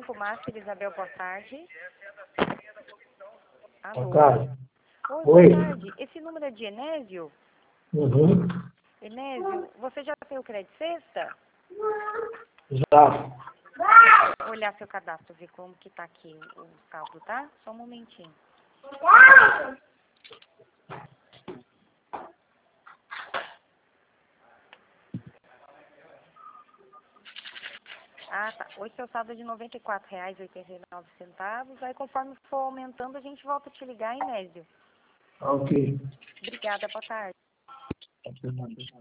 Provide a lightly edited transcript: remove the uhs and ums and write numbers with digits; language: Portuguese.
Banco Master, Isabel, boa tarde. Alô? Boa tarde. Oi, boa tarde. Esse número é de Enésio? Uhum. Enésio, você já tem o crédito sexta? Já. Vou olhar seu cadastro, ver como que tá aqui o saldo, tá? Só um momentinho. Ah, tá. Hoje seu saldo é de R$ 94,89. Aí conforme for aumentando, a gente volta a te ligar, Enésio. Ok. Obrigada, boa tarde.